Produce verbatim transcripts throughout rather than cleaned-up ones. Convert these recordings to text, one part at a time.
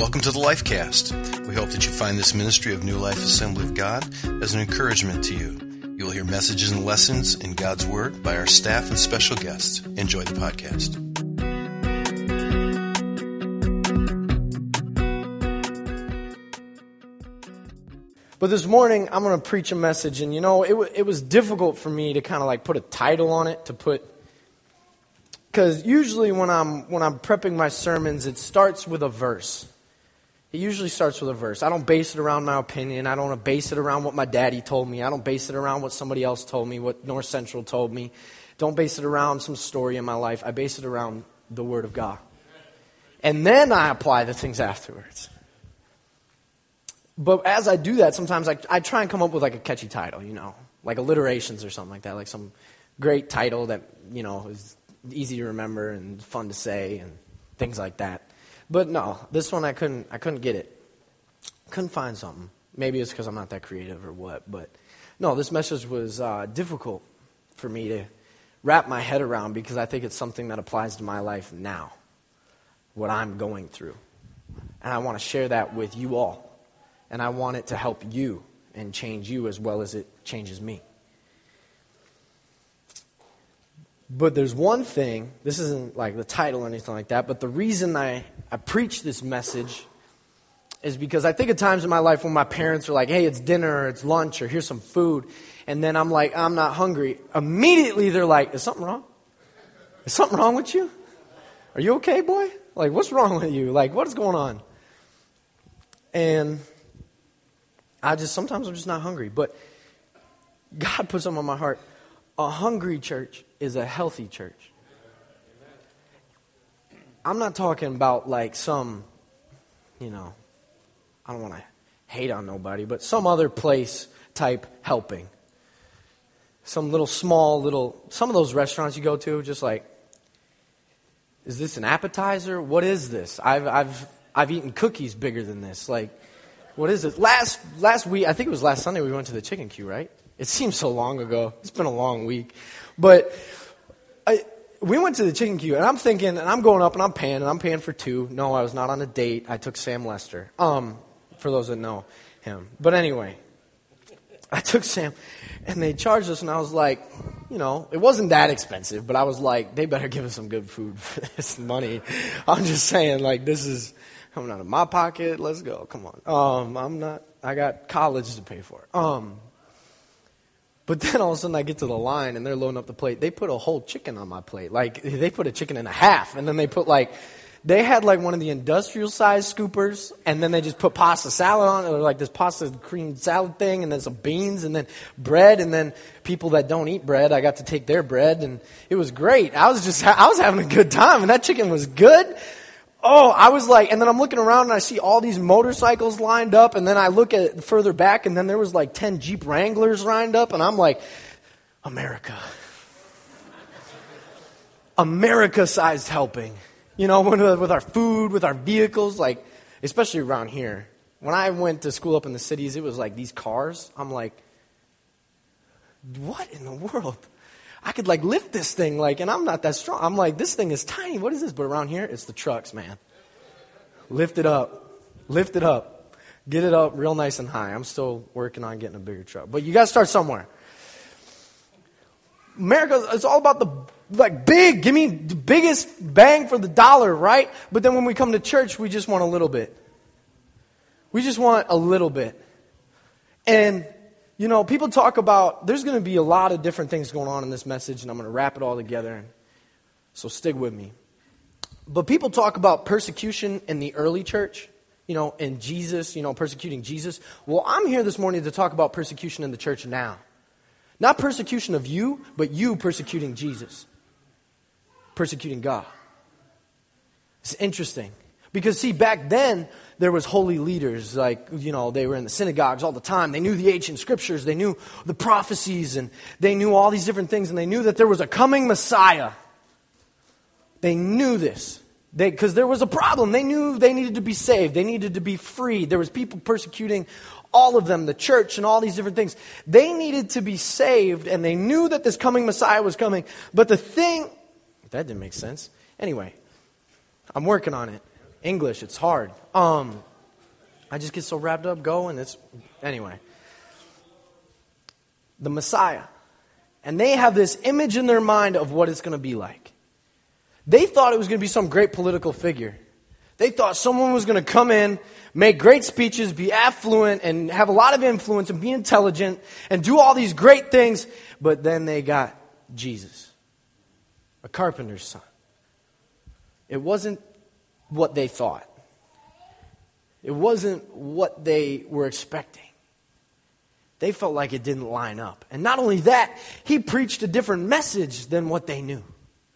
Welcome to the Lifecast. We hope that you find this ministry of New Life Assembly of God as an encouragement to you. You will hear messages and lessons in God's Word by our staff and special guests. Enjoy the podcast. But this morning, I'm going to preach a message, and you know, it, w- it was difficult for me to kind of like put a title on it, to put, because usually when I'm when I'm prepping my sermons, it starts with a verse. It usually starts with a verse. I don't base it around my opinion. I don't base it around what my daddy told me. I don't base it around what somebody else told me, what North Central told me. Don't base it around some story in my life. I base it around the Word of God. And then I apply the things afterwards. But as I do that, sometimes I, I try and come up with like a catchy title, you know, like alliterations or something like that, like some great title that, you know, is easy to remember and fun to say and things like that. But no, this one I couldn't I couldn't get it. Couldn't find something. Maybe it's because I'm not that creative or what. But no, this message was uh, difficult for me to wrap my head around because I think it's something that applies to my life now, what I'm going through. And I want to share that with you all. And I want it to help you and change you as well as it changes me. But there's one thing, this isn't like the title or anything like that, but the reason I, I preach this message is because I think of times in my life when my parents are like, hey, it's dinner or it's lunch or here's some food. And then I'm like, I'm not hungry. Immediately they're like, is something wrong? Is something wrong with you? Are you okay, boy? Like, what's wrong with you? Like, what is going on? And I just, sometimes I'm just not hungry. But God put something on my heart. A hungry church is a healthy church. I'm not talking about like some, you know, I don't want to hate on nobody, but some other place type helping. Some little small little, some of those restaurants you go to, just like, is this an appetizer? What is this? I've I've I've eaten cookies bigger than this. Like, what is it? Last last week, I think it was last Sunday, we went to the Chicken Q, right? It seems so long ago. It's been a long week. But I, we went to the Chicken Q, and I'm thinking, and I'm going up, and I'm paying, and I'm paying for two. No, I was not on a date. I took Sam Lester, um, for those that know him. But anyway, I took Sam, and they charged us, and I was like, you know, it wasn't that expensive, but I was like, they better give us some good food for this money. I'm just saying, like, this is coming out of my pocket. Let's go. Come on. Um, I'm not, I got college to pay for. Um, But then all of a sudden I get to the line and they're loading up the plate. They put a whole chicken on my plate. Like, they put a chicken in a half. And then they put like, they had like one of the industrial size scoopers. And then they just put pasta salad on it. Or like this pasta cream salad thing. And then some beans and then bread. And then people that don't eat bread, I got to take their bread. And it was great. I was just, I was having a good time. And that chicken was good. Oh, I was like, and then I'm looking around and I see all these motorcycles lined up, and then I look at further back, and then there was like ten Jeep Wranglers lined up, and I'm like, America. America-sized helping. You know, with our food, with our vehicles, like, especially around here. When I went to school up in the cities, it was like these cars. I'm like, what in the world? I could like lift this thing, like, and I'm not that strong. I'm like, this thing is tiny. What is this? But around here, it's the trucks, man. Lift it up. Lift it up. Get it up real nice and high. I'm still working on getting a bigger truck. But you got to start somewhere. America, it's all about the, like, big. Give me the biggest bang for the dollar, right? But then when we come to church, we just want a little bit. We just want a little bit. And you know, people talk about, there's going to be a lot of different things going on in this message, and I'm going to wrap it all together, so stick with me. But people talk about persecution in the early church, you know, and Jesus, you know, persecuting Jesus. Well, I'm here this morning to talk about persecution in the church now. Not persecution of you, but you persecuting Jesus. Persecuting God. It's interesting. Because, see, back then, there was holy leaders, like, you know, they were in the synagogues all the time. They knew the ancient scriptures. They knew the prophecies, and they knew all these different things, and they knew that there was a coming Messiah. They knew this. They, because there was a problem. They knew they needed to be saved. They needed to be freed. There was people persecuting all of them, the church and all these different things. They needed to be saved, and they knew that this coming Messiah was coming. But the thing, that didn't make sense. Anyway, I'm working on it. English, it's hard. Um, I just get so wrapped up going. It's anyway. The Messiah. And they have this image in their mind of what it's going to be like. They thought it was going to be some great political figure. They thought someone was going to come in, make great speeches, be affluent, and have a lot of influence, and be intelligent, and do all these great things. But then they got Jesus, a carpenter's son. It wasn't what they thought. It wasn't what they were expecting. They felt like it didn't line up. And not only that, he preached a different message than what they knew.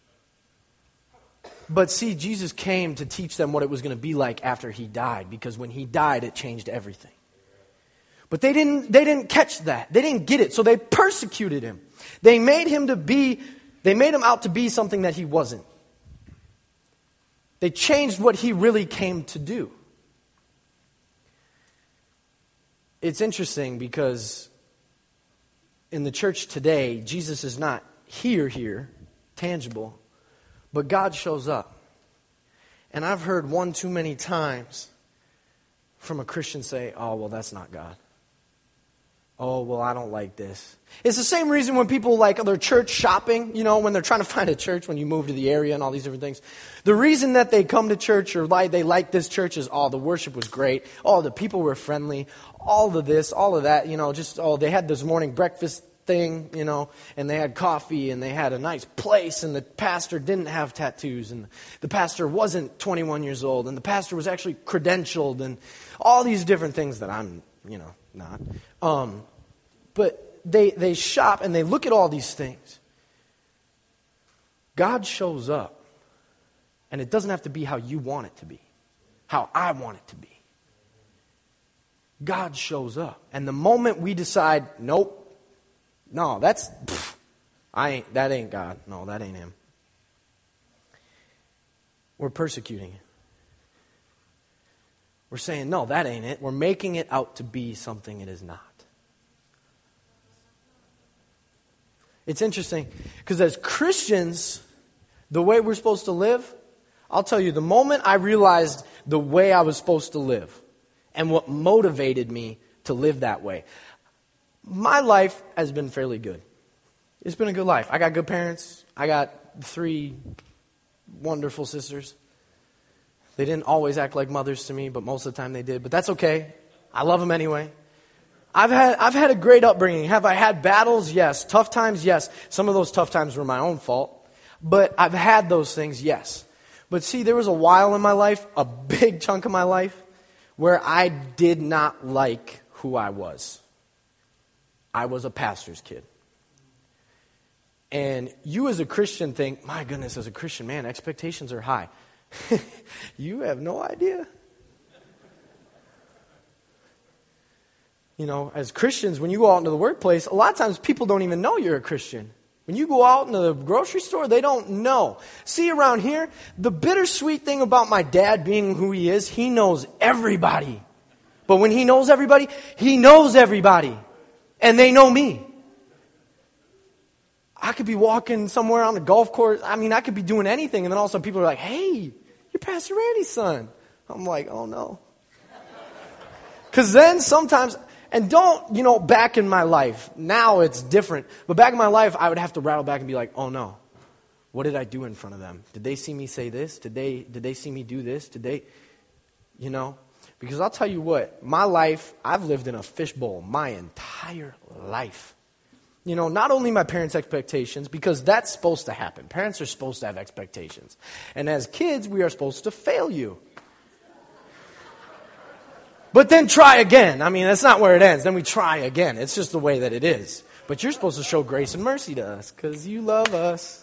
But see, Jesus came to teach them what it was going to be like after he died, because when he died, it changed everything. But they didn't, they didn't catch that. They didn't get it, so they persecuted him. They made him to be, they made him out to be something that he wasn't. They changed what he really came to do. It's interesting because in the church today, Jesus is not here, here, tangible, but God shows up. And I've heard one too many times from a Christian say, oh, well, that's not God. Oh, well, I don't like this. It's the same reason when people like their church shopping, you know, when they're trying to find a church when you move to the area and all these different things. The reason that they come to church or like they like this church is, oh, the worship was great. Oh, the people were friendly. All of this, all of that, you know, just, oh, they had this morning breakfast thing, you know, and they had coffee and they had a nice place, and the pastor didn't have tattoos, and the pastor wasn't twenty-one years old, and the pastor was actually credentialed, and all these different things that I'm, you know, not. Um, but they they shop and they look at all these things. God shows up, and it doesn't have to be how you want it to be, how I want it to be. God shows up, and the moment we decide, nope, no, that's, pff, I ain't, that ain't God. No, that ain't him. We're persecuting it. We're saying, no, that ain't it. We're making it out to be something it is not. It's interesting, because as Christians, the way we're supposed to live, I'll tell you, the moment I realized the way I was supposed to live and what motivated me to live that way, my life has been fairly good. It's been a good life. I got good parents. I got three wonderful sisters. They didn't always act like mothers to me, but most of the time they did. But that's okay. I love them anyway. I've had I've had a great upbringing. Have I had battles? Yes. Tough times? Yes. Some of those tough times were my own fault. But I've had those things? Yes. But see, there was a while in my life, a big chunk of my life, where I did not like who I was. I was a pastor's kid. And you as a Christian think, my goodness, as a Christian, man, expectations are high. You have no idea. You know, as Christians, when you go out into the workplace, a lot of times people don't even know you're a Christian. When you go out into the grocery store, they don't know. See, around here, the bittersweet thing about my dad being who he is, he knows everybody. But when he knows everybody, he knows everybody. And they know me. I could be walking somewhere on the golf course. I mean, I could be doing anything. And then all of a sudden people are like, hey, you're Pastor Randy's son. I'm like, oh no. Because then sometimes, and don't, you know, back in my life, now it's different. But back in my life, I would have to rattle back and be like, oh no. What did I do in front of them? Did they see me say this? Did they, did they see me do this? Did they, you know? Because I'll tell you what, my life, I've lived in a fishbowl my entire life. You know, not only my parents' expectations, because that's supposed to happen. Parents are supposed to have expectations. And as kids, we are supposed to fail you. But then try again. I mean, that's not where it ends. Then we try again. It's just the way that it is. But you're supposed to show grace and mercy to us because you love us.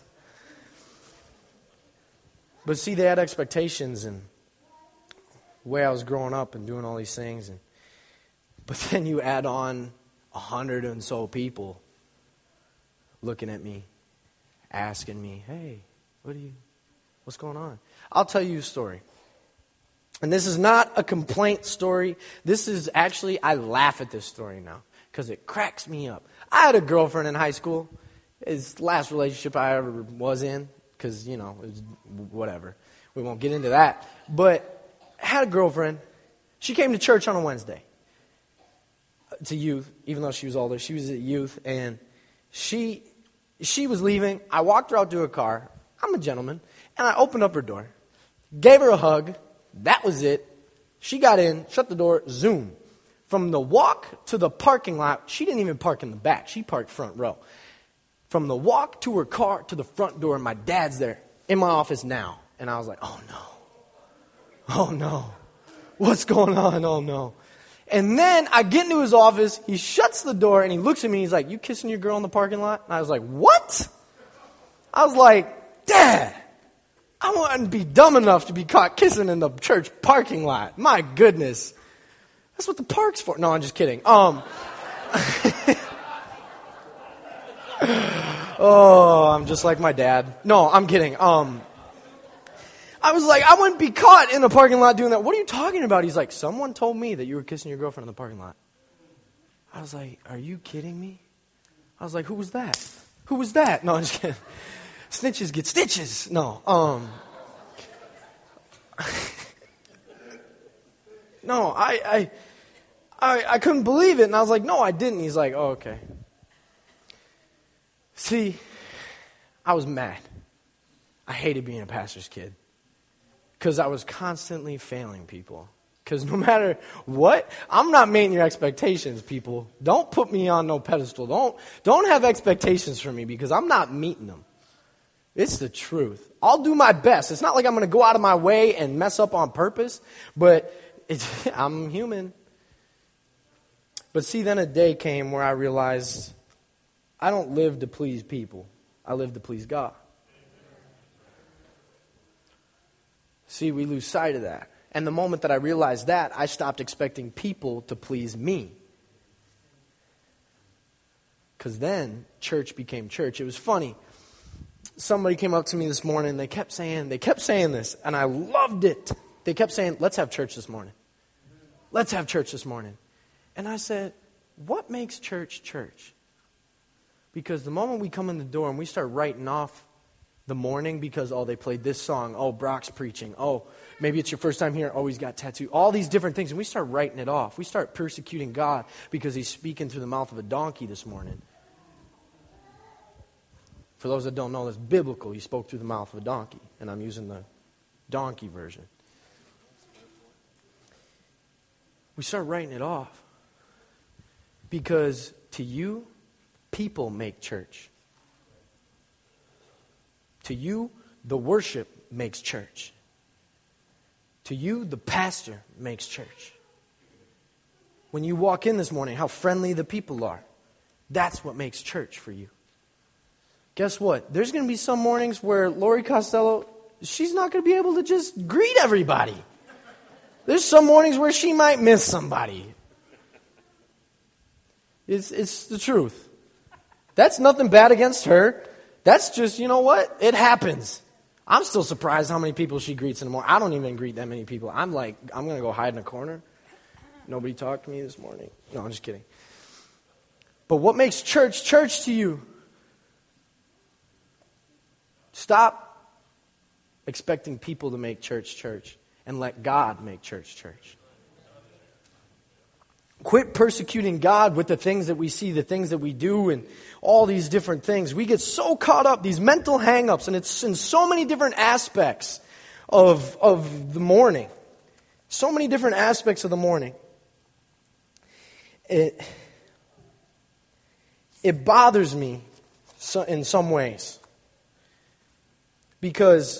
But see, they had expectations and the way I was growing up and doing all these things. And but then you add on a hundred and so people looking at me, asking me, hey, what are you, what's going on? I'll tell you a story. And this is not a complaint story. This is actually, I laugh at this story now because it cracks me up. I had a girlfriend in high school. It's the last relationship I ever was in because, you know, it was whatever. We won't get into that. But had a girlfriend. She came to church on a Wednesday. To youth, even though she was older. She was at youth, and she she was leaving. I walked her out to her car. I'm a gentleman. And I opened up her door. Gave her a hug. That was it. She got in, shut the door, zoom. From the walk to the parking lot, she didn't even park in the back. She parked front row. From the walk to her car to the front door, my dad's there in my office now. And I was like, oh no. Oh no. What's going on? Oh no. And then I get into his office, he shuts the door, and he looks at me, he's like, you kissing your girl in the parking lot? And I was like, what? I was like, Dad, I wouldn't be dumb enough to be caught kissing in the church parking lot. My goodness. That's what the park's for. No, I'm just kidding. Um, oh, I'm just like my dad. No, I'm kidding. Um, I was like, I wouldn't be caught in a parking lot doing that. What are you talking about? He's like, someone told me that you were kissing your girlfriend in the parking lot. I was like, are you kidding me? I was like, who was that? Who was that? No, I'm just kidding. Snitches get stitches. No. Um. no, I, I, I, I couldn't believe it. And I was like, no, I didn't. He's like, oh, okay. See, I was mad. I hated being a pastor's kid. Because I was constantly failing people. Because no matter what, I'm not meeting your expectations, people. Don't put me on no pedestal. Don't, don't have expectations for me because I'm not meeting them. It's the truth. I'll do my best. It's not like I'm going to go out of my way and mess up on purpose, but it's, I'm human. But see, then a day came where I realized I don't live to please people. I live to please God. See, we lose sight of that. And the moment that I realized that, I stopped expecting people to please me. Because then church became church. It was funny. Somebody came up to me this morning. They kept saying, they kept saying this, and I loved it. They kept saying, let's have church this morning. Let's have church this morning. And I said, what makes church church? Because the moment we come in the door and we start writing off the morning because, oh, they played this song. Oh, Brock's preaching. Oh, maybe it's your first time here. Oh, he's got tattoo. All these different things. And we start writing it off. We start persecuting God because he's speaking through the mouth of a donkey this morning. For those that don't know, that's biblical. He spoke through the mouth of a donkey. And I'm using the donkey version. We start writing it off. Because to you, people make church. To you, the worship makes church. To you, the pastor makes church. When you walk in this morning, how friendly the people are. That's what makes church for you. Guess what? There's going to be some mornings where Lori Costello, she's not going to be able to just greet everybody. There's some mornings where she might miss somebody. It's, it's the truth. That's nothing bad against her. That's just, you know what? It happens. I'm still surprised how many people she greets in the morning. I don't even greet that many people. I'm like, I'm going to go hide in a corner. Nobody talked to me this morning. No, I'm just kidding. But what makes church church to you? Stop expecting people to make church church and let God make church church. Quit persecuting God with the things that we see, the things that we do, and all these different things. We get so caught up, these mental hang-ups, and it's in so many different aspects of, of the morning. So many different aspects of the morning. It, it bothers me so, in some ways. Because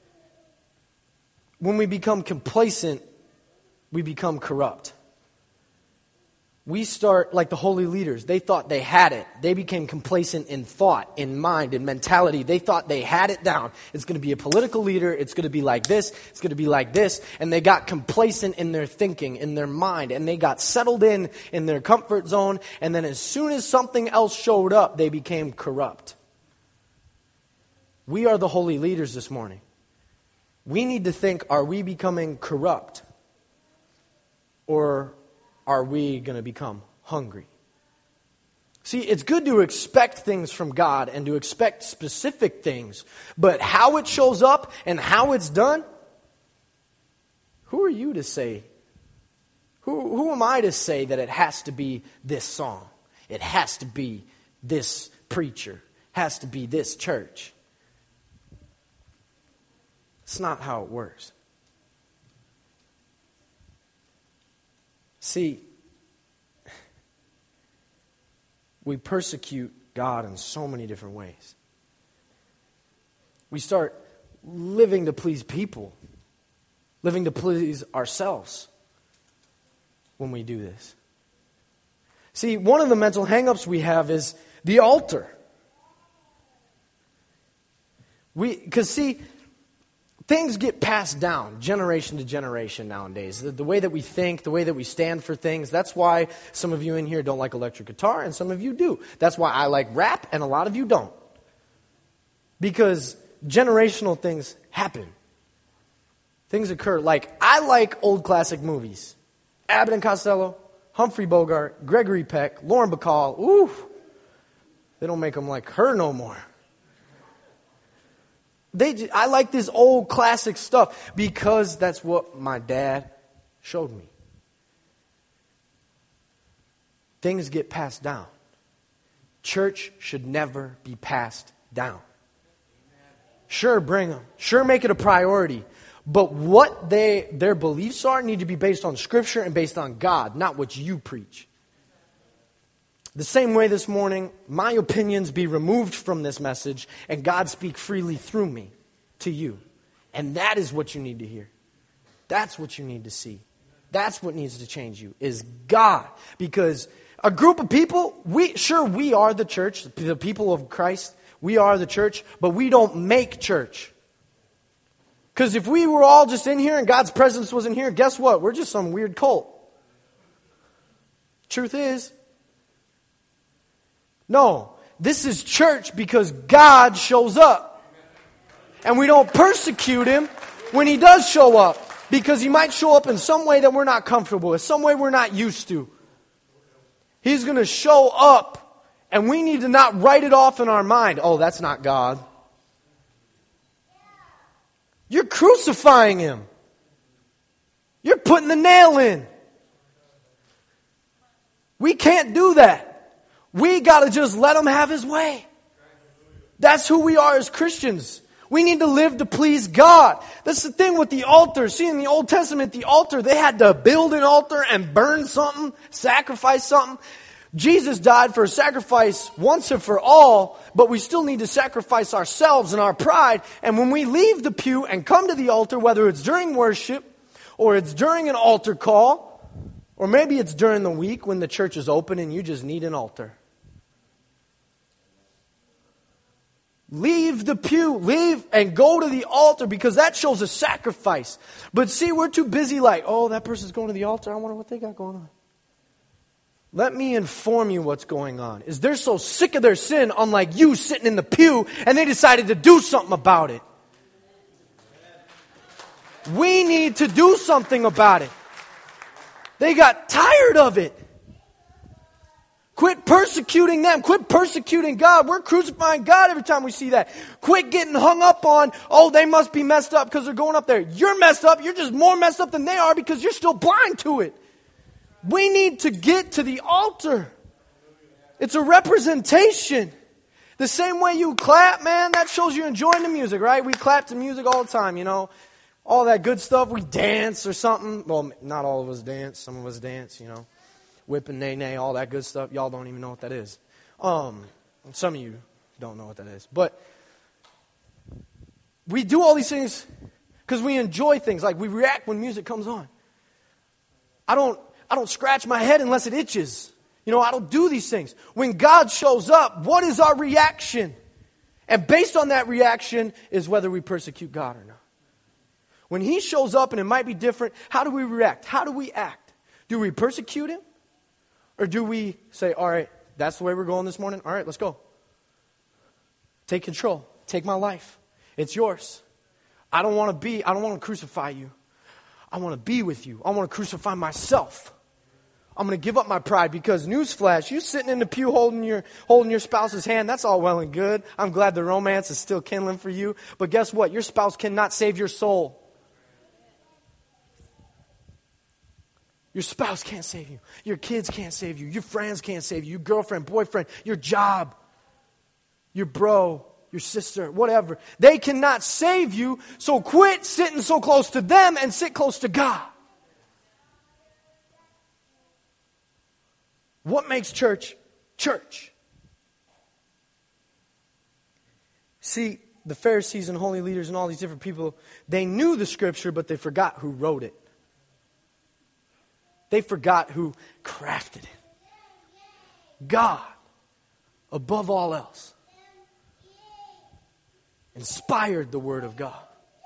when we become complacent, we become corrupt. We start like the holy leaders. They thought they had it. They became complacent in thought, in mind, in mentality. They thought they had it down. It's going to be a political leader. It's going to be like this. It's going to be like this. And they got complacent in their thinking, in their mind. And they got settled in, in their comfort zone. And then as soon as something else showed up, they became corrupt. We are the holy leaders this morning. We need to think, are we becoming corrupt? Or are we going to become hungry? See, it's good to expect things from God and to expect specific things. But how it shows up and how it's done, Who are you to say? Who, who am I to say that it has to be this song? It has to be this preacher. Has to be this church. It's not how it works. See, we persecute God in so many different ways. We start living to please people, living to please ourselves when we do this. See, one of the mental hang-ups we have is the altar. We, because see, things get passed down generation to generation nowadays. The, the way that we think, the way that we stand for things. That's why some of you in here don't like electric guitar and some of you do. That's why I like rap and a lot of you don't. Because generational things happen. Things occur. Like, I like old classic movies. Abbott and Costello, Humphrey Bogart, Gregory Peck, Lauren Bacall. Ooh, they don't make them like her no more. They, I like this old classic stuff because that's what my dad showed me. Things get passed down. Church should never be passed down. Sure, bring them. Sure, make it a priority. But what they their beliefs are need to be based on Scripture and based on God, not what you preach. The same way this morning, my opinions be removed from this message and God speak freely through me to you. And that is what you need to hear. That's what you need to see. That's what needs to change you, is God. Because a group of people, we sure we are the church, the people of Christ. We are the church, but we don't make church. Because if we were all just in here and God's presence wasn't here, guess what? We're just some weird cult. Truth is, no, this is church because God shows up. And we don't persecute Him when He does show up. Because He might show up in some way that we're not comfortable with, some way we're not used to. He's going to show up, and we need to not write it off in our mind. Oh, that's not God. You're crucifying Him. You're putting the nail in. We can't do that. We got to just let Him have His way. That's who we are as Christians. We need to live to please God. That's the thing with the altar. See, in the Old Testament, the altar, they had to build an altar and burn something, sacrifice something. Jesus died for a sacrifice once and for all, but we still need to sacrifice ourselves and our pride. And when we leave the pew and come to the altar, whether it's during worship or it's during an altar call, or maybe it's during the week when the church is open and you just need an altar. Leave the pew, leave and go to the altar because that shows a sacrifice. But see, we're too busy like, oh, that person's going to the altar. I wonder what they got going on. Let me inform you what's going on. Is they're so sick of their sin, unlike you sitting in the pew, and they decided to do something about it. We need to do something about it. They got tired of it. Quit persecuting them. Quit persecuting God. We're crucifying God every time we see that. Quit getting hung up on, oh, they must be messed up because they're going up there. You're messed up. You're just more messed up than they are because you're still blind to it. We need to get to the altar. It's a representation. The same way you clap, man, that shows you're enjoying the music, right? We clap to music all the time, you know. All that good stuff. We dance or something. Well, not all of us dance. Some of us dance, you know. Whip and nay-nay, all that good stuff. Y'all don't even know what that is. Um, some of you don't know what that is. But we do all these things because we enjoy things. Like we react when music comes on. I don't... I don't scratch my head unless it itches. You know, I don't do these things. When God shows up, what is our reaction? And based on that reaction is whether we persecute God or not. When He shows up and it might be different, how do we react? How do we act? Do we persecute Him? Or do we say, all right, that's the way we're going this morning? All right, let's go. Take control. Take my life. It's yours. I don't want to be, I don't want to crucify you. I want to be with you. I want to crucify myself. I'm going to give up my pride because, newsflash, you sitting in the pew holding your holding your spouse's hand, that's all well and good. I'm glad the romance is still kindling for you. But guess what? Your spouse cannot save your soul. Your spouse can't save you. Your kids can't save you. Your friends can't save you. Your girlfriend, boyfriend, your job, your bro, your sister, whatever. They cannot save you, so quit sitting so close to them and sit close to God. What makes church church? See, the Pharisees and holy leaders and all these different people, they knew the scripture, but they forgot who wrote it. They forgot who crafted it. God, above all else, inspired the Word of God.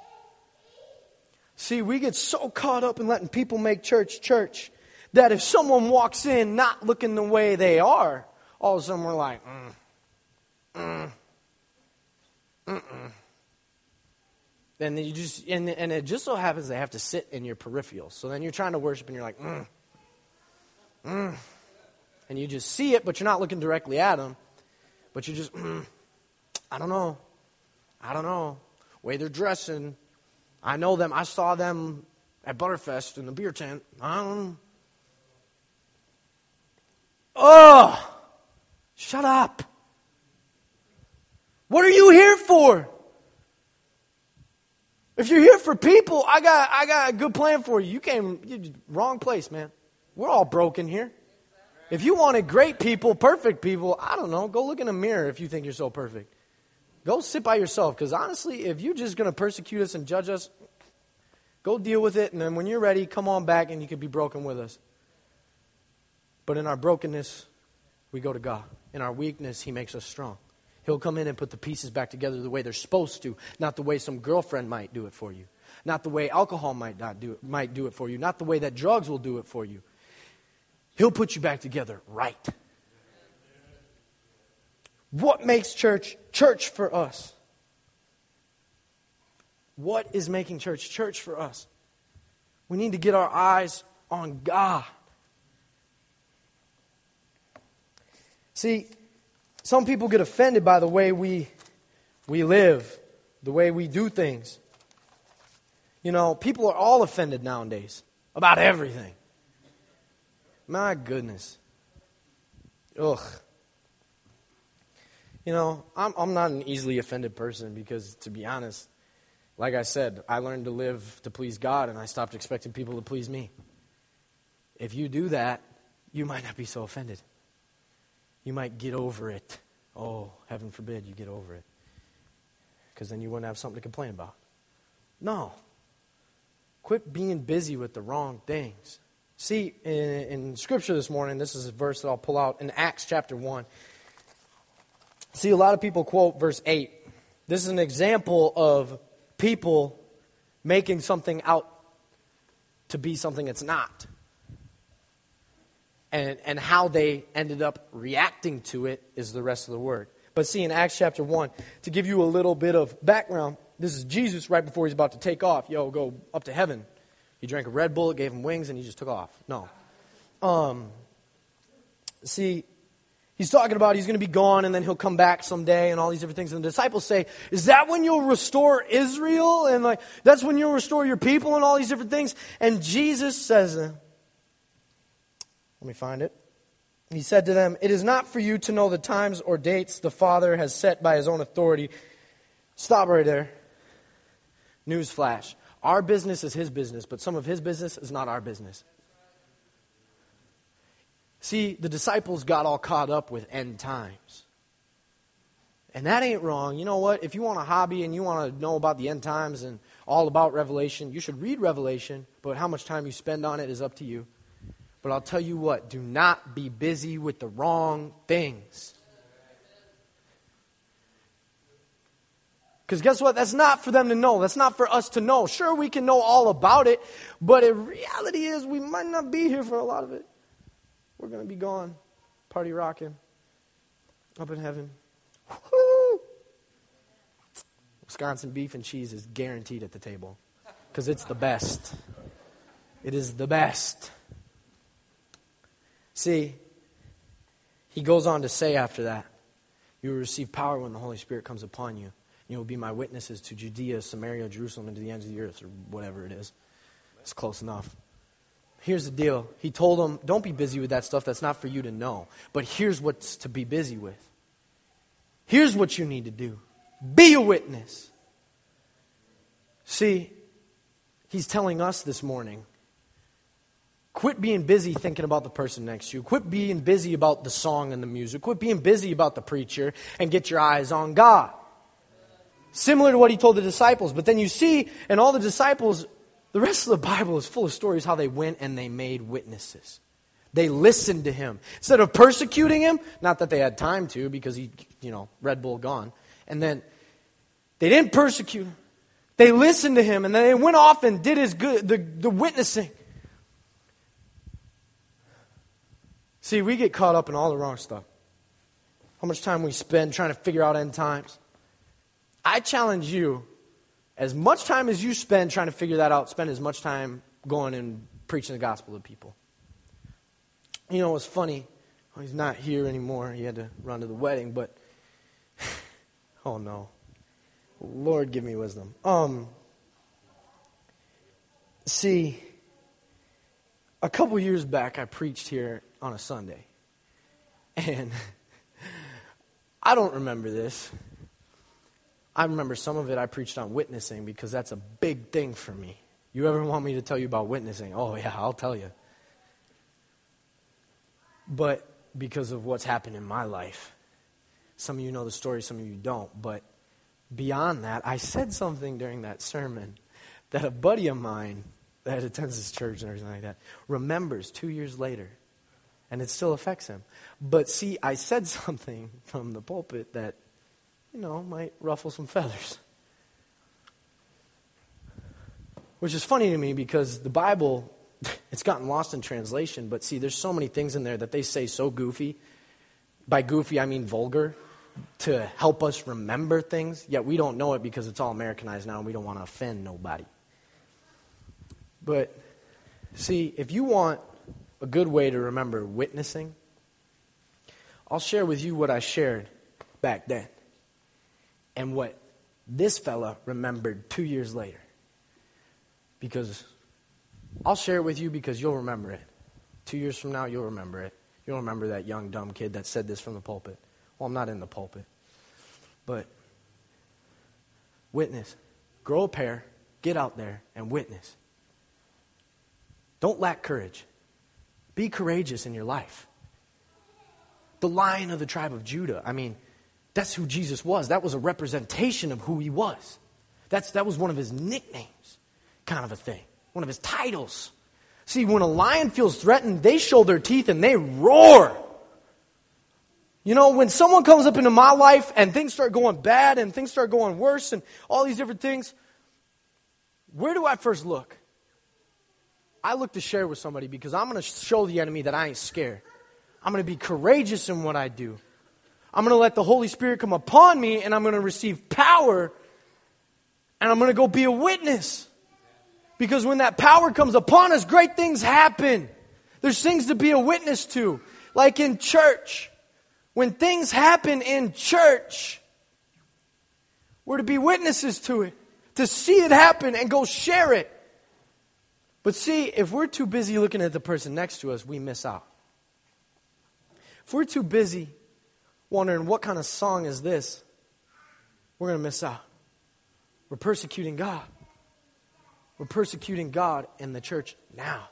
See, we get so caught up in letting people make church church that if someone walks in not looking the way they are, all of a sudden we're like, mm, mm, mm-mm. And then you just, and, and it just so happens they have to sit in your peripheral. So then you're trying to worship and you're like, mm, mm. And you just see it, but you're not looking directly at them. But you just, mm, I don't know. I don't know. Way they're dressing. I know them. I saw them at Butterfest in the beer tent. I don't know. Oh, shut up. What are you here for? If you're here for people, I got I got a good plan for you. You came you, wrong place, man. We're all broken here. If you wanted great people, perfect people, I don't know, go look in a mirror if you think you're so perfect. Go sit by yourself, because honestly, if you're just going to persecute us and judge us, go deal with it, and then when you're ready, come on back and you can be broken with us. But in our brokenness, we go to God. In our weakness, He makes us strong. He'll come in and put the pieces back together the way they're supposed to, not the way some girlfriend might do it for you, not the way alcohol might not do it, might do it for you, not the way that drugs will do it for you. He'll put you back together right. What makes church church for us? What is making church church for us? We need to get our eyes on God. See, some people get offended by the way we we live, the way we do things. You know, people are all offended nowadays about everything. My goodness. Ugh. You know, I'm I'm not an easily offended person because, to be honest, like I said, I learned to live to please God and I stopped expecting people to please me. If you do that, you might not be so offended. You might get over it. Oh, heaven forbid you get over it. Because then you wouldn't have something to complain about. No. Quit being busy with the wrong things. See, in, in Scripture this morning, this is a verse that I'll pull out in Acts chapter one. See, a lot of people quote verse eight. This is an example of people making something out to be something it's not. And, and how they ended up reacting to it is the rest of the word. But see, in Acts chapter one, to give you a little bit of background, this is Jesus right before he's about to take off. Yo, go up to heaven. He drank a Red Bull, it gave him wings, and he just took off. No. Um. See, he's talking about he's going to be gone, and then he'll come back someday, and all these different things. And the disciples say, is that when you'll restore Israel? And like, that's when you'll restore your people and all these different things? And Jesus says, let me find it. He said to them, it is not for you to know the times or dates the Father has set by His own authority. Stop right there. Newsflash. Our business is His business, but some of His business is not our business. See, the disciples got all caught up with end times. And that ain't wrong. You know what? If you want a hobby and you want to know about the end times and all about Revelation, you should read Revelation, but how much time you spend on it is up to you. But I'll tell you what, do not be busy with the wrong things. Because guess what? That's not for them to know. That's not for us to know. Sure, we can know all about it, but in reality is we might not be here for a lot of it. We're going to be gone, party rocking, up in heaven. Woo-hoo! Wisconsin beef and cheese is guaranteed at the table because it's the best. It is the best. See, he goes on to say after that, you will receive power when the Holy Spirit comes upon you. You will be my witnesses to Judea, Samaria, Jerusalem, and to the ends of the earth, or whatever it is. It's close enough. Here's the deal. He told them, don't be busy with that stuff. That's not for you to know. But here's what's to be busy with. Here's what you need to do. Be a witness. See, he's telling us this morning, quit being busy thinking about the person next to you. Quit being busy about the song and the music. Quit being busy about the preacher and get your eyes on God. Similar to what he told the disciples. But then you see, and all the disciples, the rest of the Bible is full of stories how they went and they made witnesses. They listened to him. Instead of persecuting him, not that they had time to because he, you know, Red Bull gone. And then they didn't persecute him. They listened to him and then they went off and did his good, the, the witnessing. See, we get caught up in all the wrong stuff. How much time we spend trying to figure out end times. I challenge you, as much time as you spend trying to figure that out, spend as much time going and preaching the gospel to people. You know, it's funny. Well, he's not here anymore. He had to run to the wedding, but oh no. Lord, give me wisdom. Um, see, a couple years back, I preached here on a Sunday. And I don't remember this. I remember some of it I preached on witnessing because that's a big thing for me. You ever want me to tell you about witnessing? Oh, yeah, I'll tell you. But because of what's happened in my life, some of you know the story, some of you don't. But beyond that, I said something during that sermon that a buddy of mine that attends this church and everything like that remembers two years later. And it still affects him. But see, I said something from the pulpit that, you know, might ruffle some feathers. Which is funny to me because the Bible, it's gotten lost in translation. But see, there's so many things in there that they say so goofy. By goofy, I mean vulgar. To help us remember things. Yet we don't know it because it's all Americanized now and we don't want to offend nobody. But see, if you want a good way to remember witnessing, I'll share with you what I shared back then. And what this fella remembered two years later. Because I'll share it with you because you'll remember it. Two years from now, you'll remember it. You'll remember that young, dumb kid that said this from the pulpit. Well, I'm not in the pulpit. But witness. Grow a pair. Get out there and witness. Don't lack courage. Be courageous in your life. The Lion of the tribe of Judah. I mean, that's who Jesus was. That was a representation of who he was. That's, that was one of his nicknames, kind of a thing. One of his titles. See, when a lion feels threatened, they show their teeth and they roar. You know, when someone comes up into my life and things start going bad and things start going worse and all these different things, where do I first look? I look to share with somebody because I'm going to show the enemy that I ain't scared. I'm going to be courageous in what I do. I'm going to let the Holy Spirit come upon me and I'm going to receive power and I'm going to go be a witness. Because when that power comes upon us, great things happen. There's things to be a witness to. Like in church. When things happen in church, we're to be witnesses to it. To see it happen and go share it. But see, if we're too busy looking at the person next to us, we miss out. If we're too busy wondering what kind of song is this, we're going to miss out. We're persecuting God. We're persecuting God in the church now.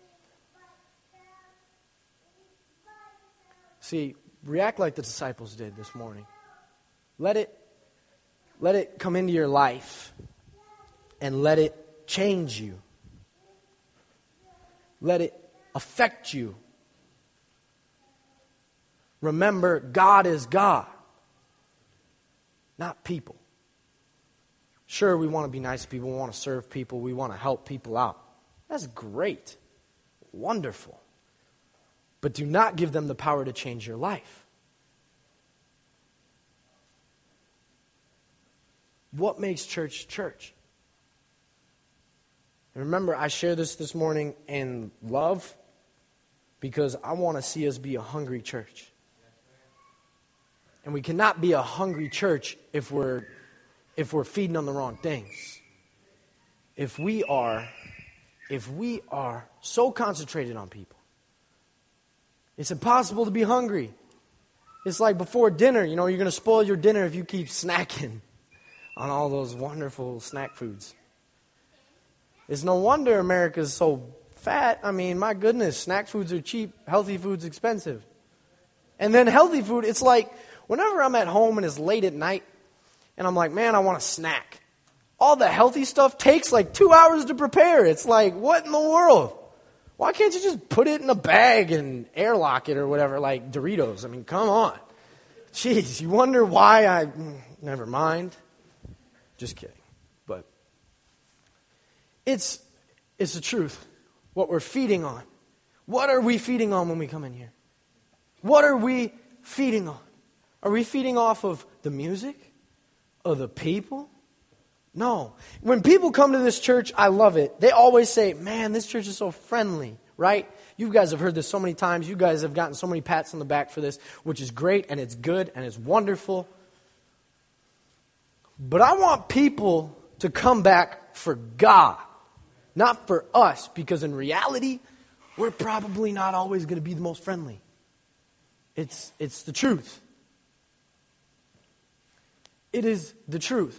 See, react like the disciples did this morning. Let it, let it come into your life and let it change you. Let it affect you. Remember, God is God, not people. Sure, we want to be nice to people. We want to serve people. We want to help people out. That's great. Wonderful. But do not give them the power to change your life. What makes church church? And remember, I share this this morning in love because I want to see us be a hungry church. And we cannot be a hungry church if we're if we're feeding on the wrong things. If we are if we are so concentrated on people. It's impossible to be hungry. It's like before dinner, you know, you're going to spoil your dinner if you keep snacking on all those wonderful snack foods. It's no wonder America's so fat. I mean, my goodness, snack foods are cheap, healthy food's expensive. And then healthy food, it's like whenever I'm at home and it's late at night and I'm like, man, I want a snack. All the healthy stuff takes like two hours to prepare. It's like, what in the world? Why can't you just put it in a bag and airlock it or whatever, like Doritos? I mean, come on. Jeez, you wonder why I... Never mind. Just kidding. But it's it's the truth. What we're feeding on. What are we feeding on when we come in here? What are we feeding on? Are we feeding off of the music? Of the people? No. When people come to this church, I love it. They always say, man, this church is so friendly, right? You guys have heard this so many times. You guys have gotten so many pats on the back for this, which is great and it's good and it's wonderful. But I want people to come back for God, not for us, because in reality, we're probably not always going to be the most friendly. It's, it's the truth. It is the truth.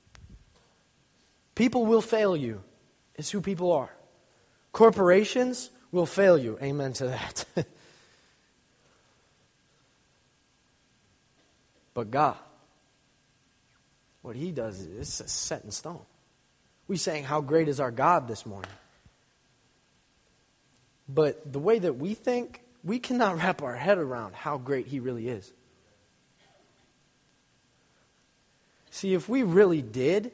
People will fail you. It's who people are. Corporations will fail you. Amen to that. But God, what He does is it's set in stone. We sang, how great is our God this morning. But the way that we think, we cannot wrap our head around how great He really is. See, if we really did,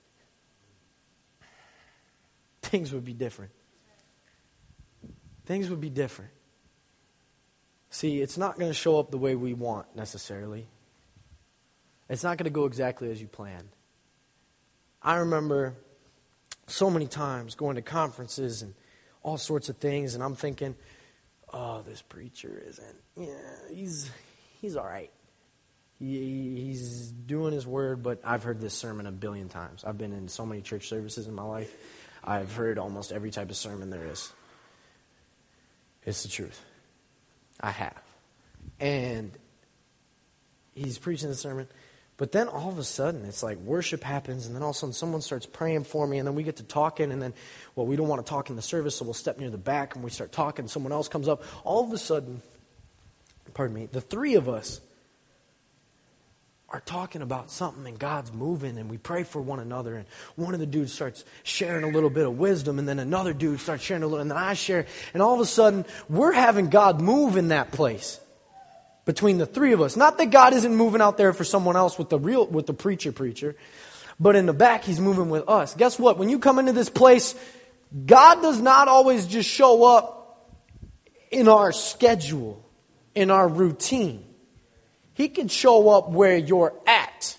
things would be different. Things would be different. See, it's not going to show up the way we want necessarily. It's not going to go exactly as you planned. I remember so many times going to conferences and all sorts of things, and I'm thinking, oh, this preacher isn't, yeah, he's he's all right. He, he's doing his word, but I've heard this sermon a billion times. I've been in so many church services in my life. I've heard almost every type of sermon there is. It's the truth. I have. And he's preaching the sermon. But then all of a sudden, it's like worship happens, and then all of a sudden someone starts praying for me, and then we get to talking, and then, well, we don't want to talk in the service, so we'll step near the back, and we start talking, someone else comes up. All of a sudden, pardon me, the three of us are talking about something, and God's moving, and we pray for one another, and one of the dudes starts sharing a little bit of wisdom, and then another dude starts sharing a little, and then I share, and all of a sudden, we're having God move in that place between the three of us. Not that God isn't moving out there for someone else with the real, with the preacher preacher, but in the back, He's moving with us. Guess what? When you come into this place, God does not always just show up in our schedule, in our routine. He can show up where you're at.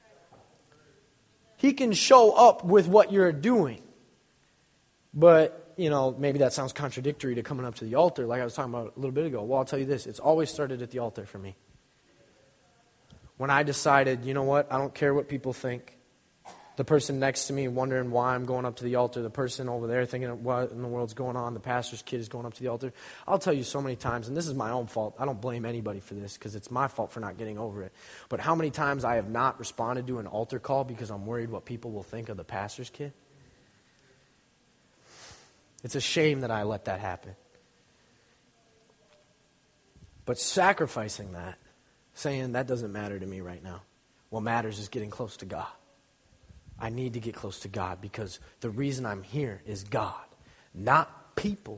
He can show up with what you're doing. But, you know, maybe that sounds contradictory to coming up to the altar like I was talking about a little bit ago. Well, I'll tell you this. It's always started at the altar for me. When I decided, you know what, I don't care what people think. The person next to me wondering why I'm going up to the altar. The person over there thinking what in the world's going on. The pastor's kid is going up to the altar. I'll tell you so many times, and this is my own fault. I don't blame anybody for this because it's my fault for not getting over it. But how many times I have not responded to an altar call because I'm worried what people will think of the pastor's kid? It's a shame that I let that happen. But sacrificing that, saying that doesn't matter to me right now. What matters is getting close to God. I need to get close to God because the reason I'm here is God. Not people,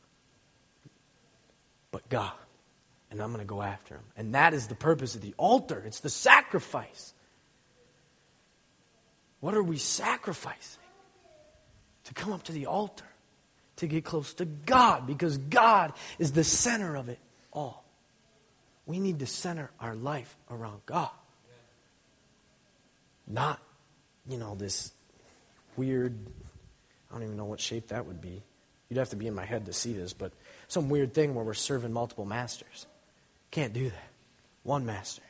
but God. And I'm going to go after Him. And that is the purpose of the altar. It's the sacrifice. What are we sacrificing? To come up to the altar. To get close to God. Because God is the center of it all. We need to center our life around God. Not you know, this weird, I don't even know what shape that would be. You'd have to be in my head to see this, but some weird thing where we're serving multiple masters. Can't do that. One master.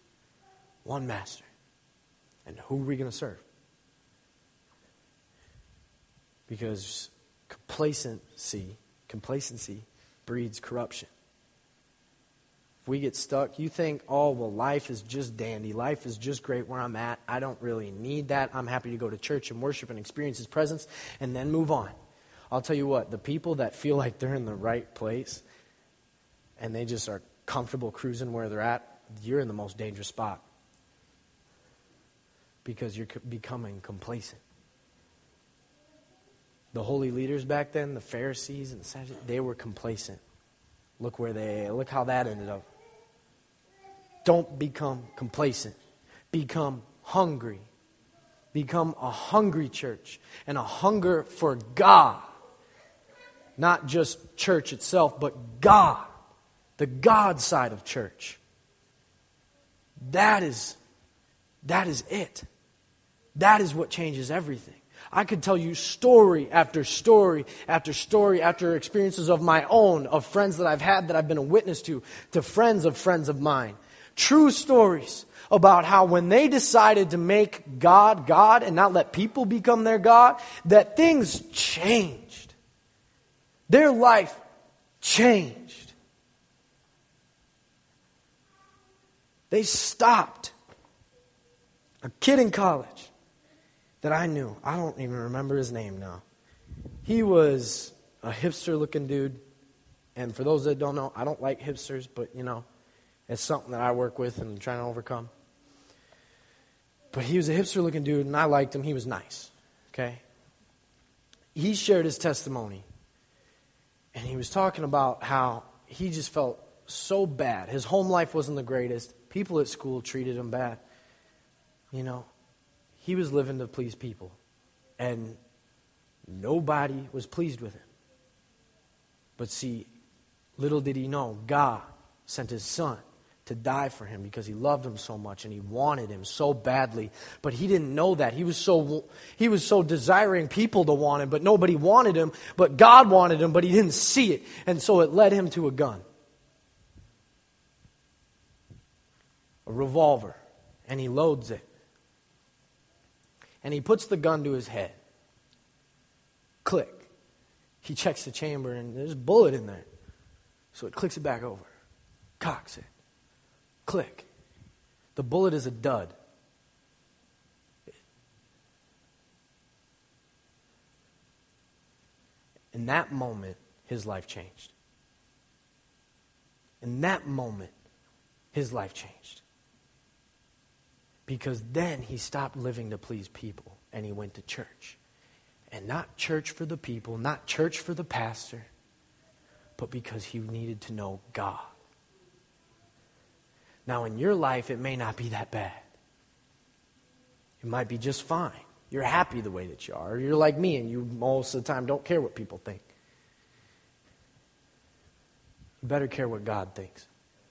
One master. And who are we going to serve? Because complacency, complacency breeds corruption. If we get stuck, you think, oh, well, life is just dandy. Life is just great where I'm at. I don't really need that. I'm happy to go to church and worship and experience His presence and then move on. I'll tell you what, the people that feel like they're in the right place and they just are comfortable cruising where they're at, you're in the most dangerous spot. Because you're becoming complacent. The holy leaders back then, the Pharisees and the Sadducees, they were complacent. Look where they, look how that ended up. Don't become complacent. Become hungry. Become a hungry church and a hunger for God. Not just church itself, but God. The God side of church. That is, that is it. That is what changes everything. I could tell you story after story after story after experiences of my own, of friends that I've had that I've been a witness to, to friends of friends of mine. True stories about how when they decided to make God God and not let people become their God, that things changed. Their life changed. They stopped. A kid in college that I knew. I don't even remember his name now. He was a hipster-looking dude. And for those that don't know, I don't like hipsters, but, you know, it's something that I work with and I'm trying to overcome. But he was a hipster-looking dude, and I liked him. He was nice, okay? He shared his testimony. And he was talking about how he just felt so bad. His home life wasn't the greatest. People at school treated him bad. You know, he was living to please people. And nobody was pleased with him. But see, little did he know, God sent His Son to die for him because He loved him so much and He wanted him so badly. But he didn't know that. He was so he was so desiring people to want him, but nobody wanted him. But God wanted him, but he didn't see it. And so it led him to a gun. A revolver. And he loads it. And he puts the gun to his head. Click. He checks the chamber and there's a bullet in there. So it clicks it back over. Cocks it. Click. The bullet is a dud. In that moment, his life changed. In that moment, his life changed. Because then he stopped living to please people and he went to church. And not church for the people, not church for the pastor, but because he needed to know God. Now in your life, it may not be that bad. It might be just fine. You're happy the way that you are. You're like me and you most of the time don't care what people think. You better care what God thinks.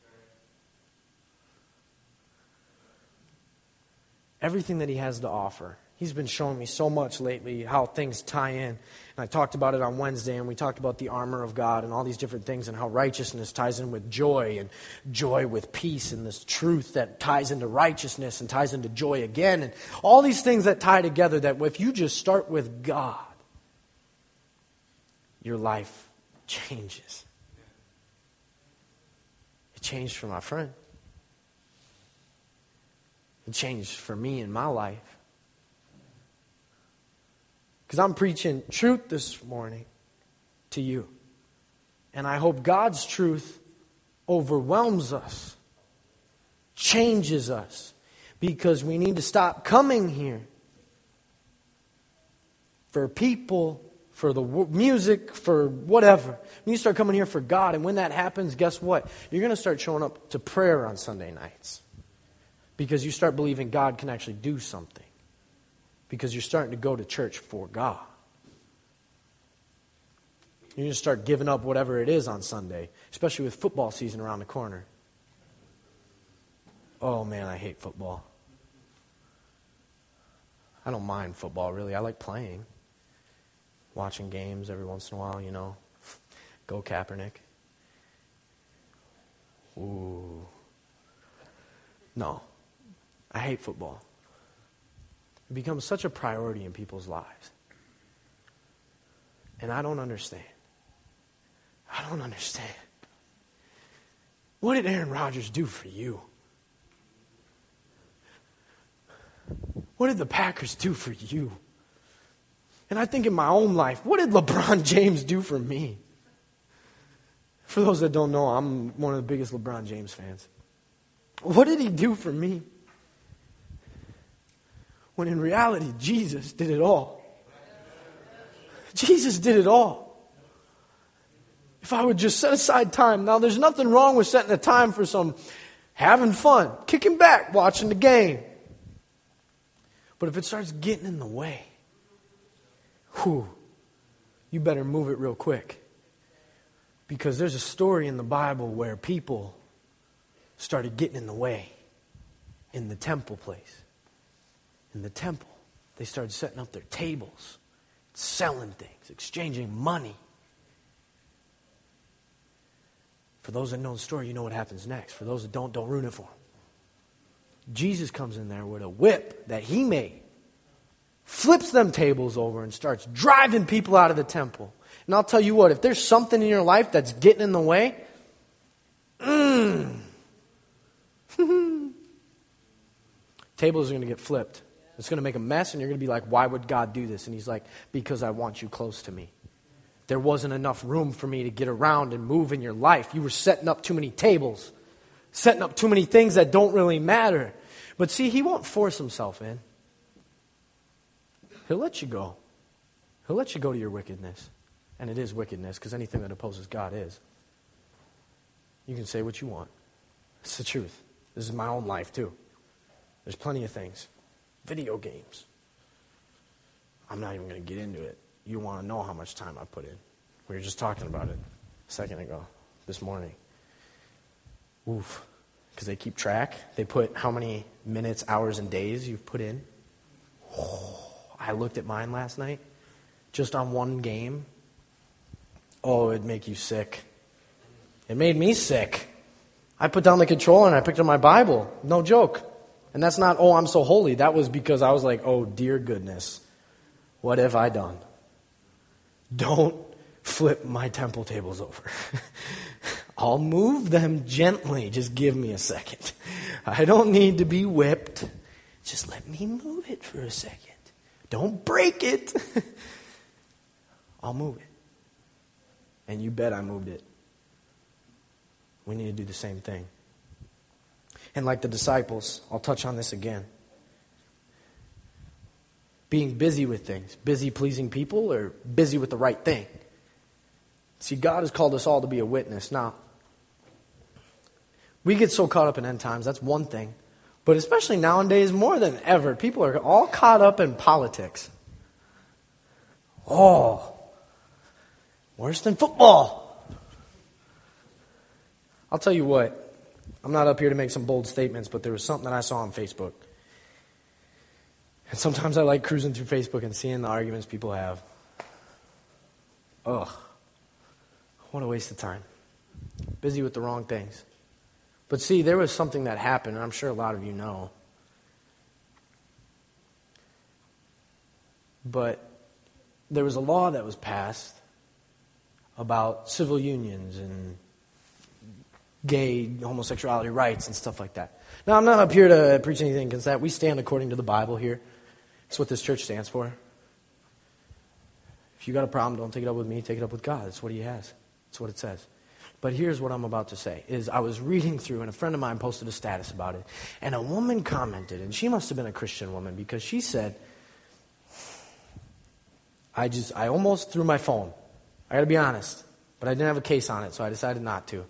Everything that He has to offer. He's been showing me so much lately how things tie in. And I talked about it on Wednesday, and we talked about the armor of God and all these different things and how righteousness ties in with joy and joy with peace and this truth that ties into righteousness and ties into joy again. And all these things that tie together that if you just start with God, your life changes. It changed for my friend. It changed for me in my life. Because I'm preaching truth this morning to you. And I hope God's truth overwhelms us, changes us. Because we need to stop coming here for people, for the music, for whatever. When you start coming here for God, and when that happens, guess what? You're going to start showing up to prayer on Sunday nights. Because you start believing God can actually do something. Because you're starting to go to church for God. You're going to start giving up whatever it is on Sunday. Especially with football season around the corner. Oh man, I hate football. I don't mind football really. I like playing. Watching games every once in a while, you know. Go Kaepernick. Ooh. No. I hate football. It becomes such a priority in people's lives. And I don't understand. I don't understand. What did Aaron Rodgers do for you? What did the Packers do for you? And I think in my own life, what did LeBron James do for me? For those that don't know, I'm one of the biggest LeBron James fans. What did he do for me? When in reality, Jesus did it all. Jesus did it all. If I would just set aside time. Now, there's nothing wrong with setting a time for some having fun, kicking back, watching the game. But if it starts getting in the way, whew, you better move it real quick. Because there's a story in the Bible where people started getting in the way in the temple place. In the temple, they started setting up their tables, selling things, exchanging money. For those that know the story, you know what happens next. For those that don't, don't ruin it for them. Jesus comes in there with a whip that he made, flips them tables over and starts driving people out of the temple. And I'll tell you what, if there's something in your life that's getting in the way, mm, tables are going to get flipped. It's going to make a mess, and you're going to be like, why would God do this? And he's like, because I want you close to me. There wasn't enough room for me to get around and move in your life. You were setting up too many tables, setting up too many things that don't really matter. But see, he won't force himself in. He'll let you go. He'll let you go to your wickedness. And it is wickedness, because anything that opposes God is. You can say what you want. It's the truth. This is my own life, too. There's plenty of things. Video games. I'm not even going to get into it. You want to know how much time I put in. We were just talking about it a second ago, this morning. Oof. Because they keep track. They put how many minutes, hours, and days you've put in. Oh, I looked at mine last night. Just on one game. Oh, it'd make you sick. It made me sick. I put down the controller and I picked up my Bible. No joke. And that's not, oh, I'm so holy. That was because I was like, oh, dear goodness. What have I done? Don't flip my temple tables over. I'll move them gently. Just give me a second. I don't need to be whipped. Just let me move it for a second. Don't break it. I'll move it. And you bet I moved it. We need to do the same thing. And like the disciples, I'll touch on this again. Being busy with things. Busy pleasing people or busy with the right thing. See, God has called us all to be a witness. Now, we get so caught up in end times, that's one thing. But especially nowadays, more than ever, people are all caught up in politics. Oh, worse than football. I'll tell you what. I'm not up here to make some bold statements, but there was something that I saw on Facebook. And sometimes I like cruising through Facebook and seeing the arguments people have. Ugh. What a waste of time. Busy with the wrong things. But see, there was something that happened, and I'm sure a lot of you know. But there was a law that was passed about civil unions and gay, homosexuality rights and stuff like that. Now, I'm not up here to preach anything against that. We stand according to the Bible here. That's what this church stands for. If you got a problem, don't take it up with me. Take it up with God. That's what he has. That's what it says. But here's what I'm about to say. Is I was reading through, and a friend of mine posted a status about it. And a woman commented, and she must have been a Christian woman, because she said, I just, I almost threw my phone. I got to be honest. But I didn't have a case on it, so I decided not to.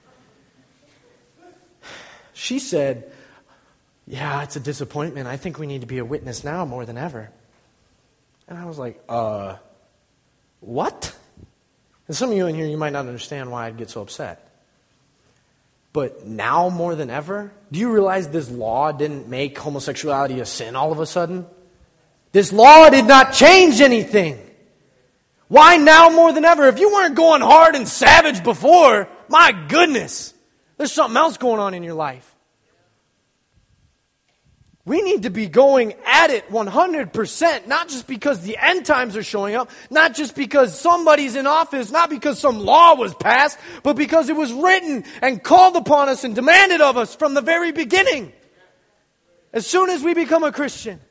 She said, yeah, it's a disappointment. I think we need to be a witness now more than ever. And I was like, uh, what? And some of you in here, you might not understand why I'd get so upset. But now more than ever? Do you realize this law didn't make homosexuality a sin all of a sudden? This law did not change anything. Why now more than ever? If you weren't going hard and savage before, my goodness, there's something else going on in your life. We need to be going at it one hundred percent, not just because the end times are showing up, not just because somebody's in office, not because some law was passed, but because it was written and called upon us and demanded of us from the very beginning. As soon as we become a Christian.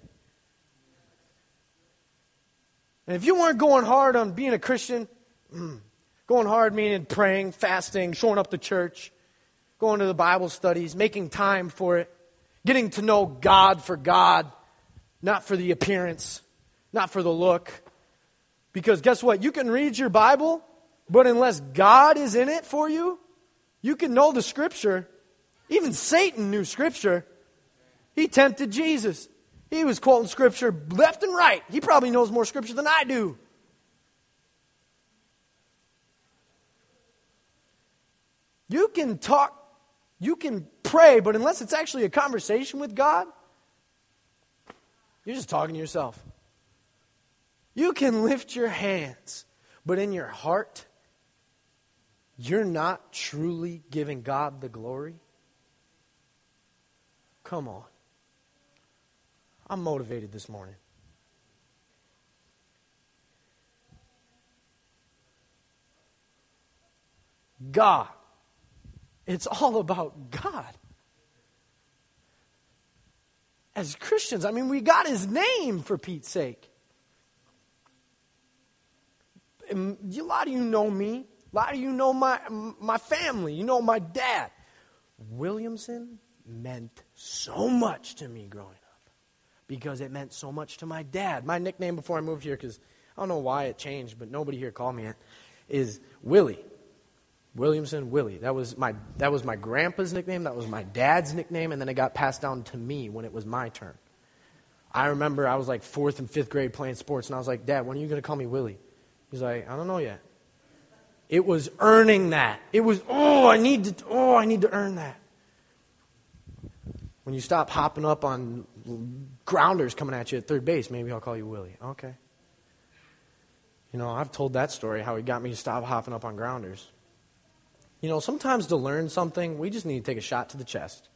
And if you weren't going hard on being a Christian, going hard meaning praying, fasting, showing up to church, going to the Bible studies, making time for it, getting to know God for God, not for the appearance, not for the look. Because guess what? You can read your Bible, but unless God is in it for you, you can know the Scripture. Even Satan knew Scripture. He tempted Jesus. He was quoting Scripture left and right. He probably knows more Scripture than I do. You can talk, you can pray, but unless it's actually a conversation with God, you're just talking to yourself. You can lift your hands, but in your heart, you're not truly giving God the glory. Come on. I'm motivated this morning. God. It's all about God. As Christians, I mean, we got His name, for Pete's sake. And a lot of you know me. A lot of you know my, my family. You know my dad. Williamson meant so much to me growing up because it meant so much to my dad. My nickname before I moved here, because I don't know why it changed, but nobody here called me it, is Willie. Williamson Willie. That was my that was my grandpa's nickname. That was my dad's nickname, and then it got passed down to me when it was my turn. I remember I was like fourth and fifth grade playing sports, and I was like, Dad, when are you going to call me Willie? He's like, I don't know yet. It was earning that. It was, oh, I need to, oh, I need to earn that. When you stop hopping up on grounders coming at you at third base, maybe I'll call you Willie. Okay. You know, I've told that story, how he got me to stop hopping up on grounders. You know, sometimes to learn something, we just need to take a shot to the chest.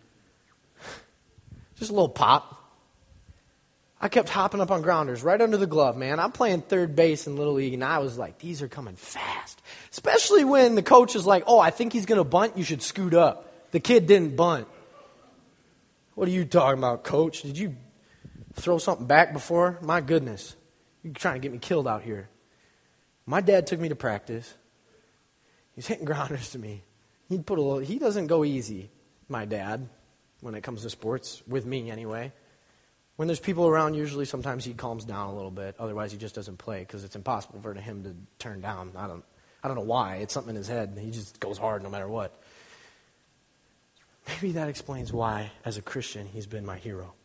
Just a little pop. I kept hopping up on grounders right under the glove, man. I'm playing third base in Little League, and I was like, these are coming fast. Especially when the coach is like, oh, I think he's going to bunt, you should scoot up. The kid didn't bunt. What are you talking about, coach? Did you throw something back before? My goodness. You're trying to get me killed out here. My dad took me to practice. He's hitting grounders to me. He'd put a little, he doesn't go easy, my dad, when it comes to sports, with me anyway. When there's people around, usually sometimes he calms down a little bit. Otherwise, he just doesn't play because it's impossible for him to turn down. I don't, I don't know why. It's something in his head. He just goes hard no matter what. Maybe that explains why, as a Christian, he's been my hero.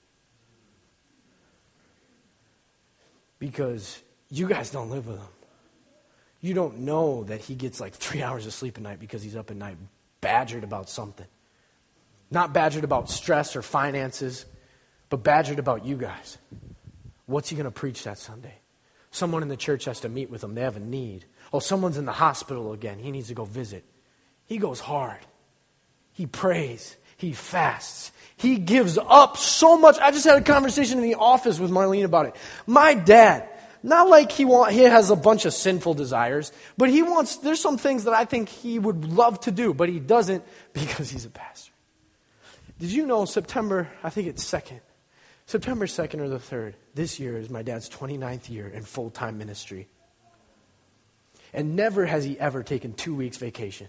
Because you guys don't live with him. You don't know that he gets like three hours of sleep a night because he's up at night badgered about something. Not badgered about stress or finances, but badgered about you guys. What's he going to preach that Sunday? Someone in the church has to meet with him. They have a need. Oh, someone's in the hospital again. He needs to go visit. He goes hard. He prays. He fasts. He gives up so much. I just had a conversation in the office with Marlene about it. My dad, not like he want, he has a bunch of sinful desires, but he wants, there's some things that I think he would love to do, but he doesn't because he's a pastor. Did you know September, I think it's second, September second or the third, this year is my dad's twenty-ninth year in full-time ministry. And never has he ever taken two weeks vacation.